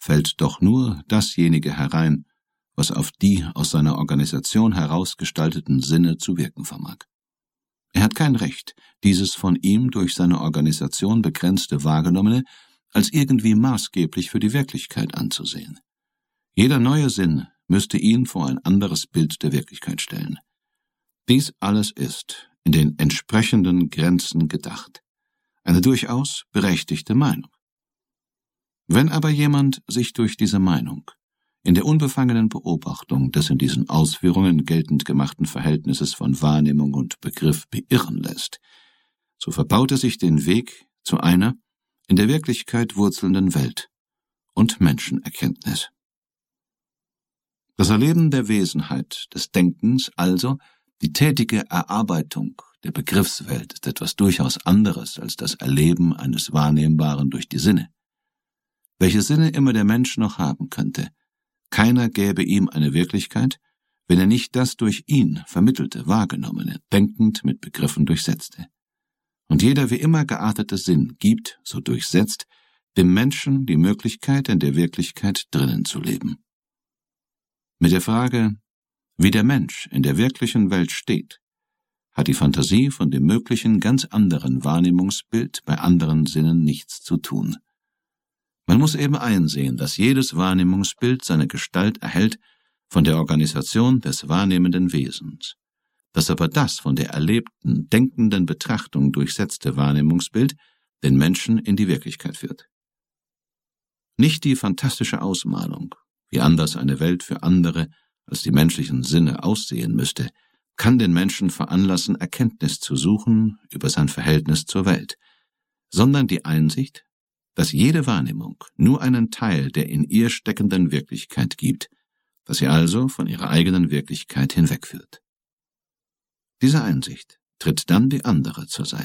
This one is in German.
fällt doch nur dasjenige herein, was auf die aus seiner Organisation herausgestalteten Sinne zu wirken vermag. Er hat kein Recht, dieses von ihm durch seine Organisation begrenzte Wahrgenommene als irgendwie maßgeblich für die Wirklichkeit anzusehen. Jeder neue Sinn müsste ihn vor ein anderes Bild der Wirklichkeit stellen. Dies alles ist in den entsprechenden Grenzen gedacht. Eine durchaus berechtigte Meinung. Wenn aber jemand sich durch diese Meinung in der unbefangenen Beobachtung des in diesen Ausführungen geltend gemachten Verhältnisses von Wahrnehmung und Begriff beirren lässt, so verbaut er sich den Weg zu einer in der Wirklichkeit wurzelnden Welt und Menschenerkenntnis. Das Erleben der Wesenheit des Denkens, also die tätige Erarbeitung der Begriffswelt, ist etwas durchaus anderes als das Erleben eines Wahrnehmbaren durch die Sinne. Welche Sinne immer der Mensch noch haben könnte, keiner gäbe ihm eine Wirklichkeit, wenn er nicht das durch ihn vermittelte, wahrgenommene, denkend mit Begriffen durchsetzte. Und jeder wie immer geartete Sinn gibt, so durchsetzt, dem Menschen die Möglichkeit, in der Wirklichkeit drinnen zu leben. Mit der Frage, wie der Mensch in der wirklichen Welt steht, hat die Fantasie von dem möglichen ganz anderen Wahrnehmungsbild bei anderen Sinnen nichts zu tun. Man muss eben einsehen, dass jedes Wahrnehmungsbild seine Gestalt erhält von der Organisation des wahrnehmenden Wesens, dass aber das von der erlebten, denkenden Betrachtung durchsetzte Wahrnehmungsbild den Menschen in die Wirklichkeit führt. Nicht die fantastische Ausmalung, wie anders eine Welt für andere als die menschlichen Sinne aussehen müsste, kann den Menschen veranlassen, Erkenntnis zu suchen über sein Verhältnis zur Welt, sondern die Einsicht, dass jede Wahrnehmung nur einen Teil der in ihr steckenden Wirklichkeit gibt, dass sie also von ihrer eigenen Wirklichkeit hinwegführt. Diese Einsicht tritt dann die andere zur Seite.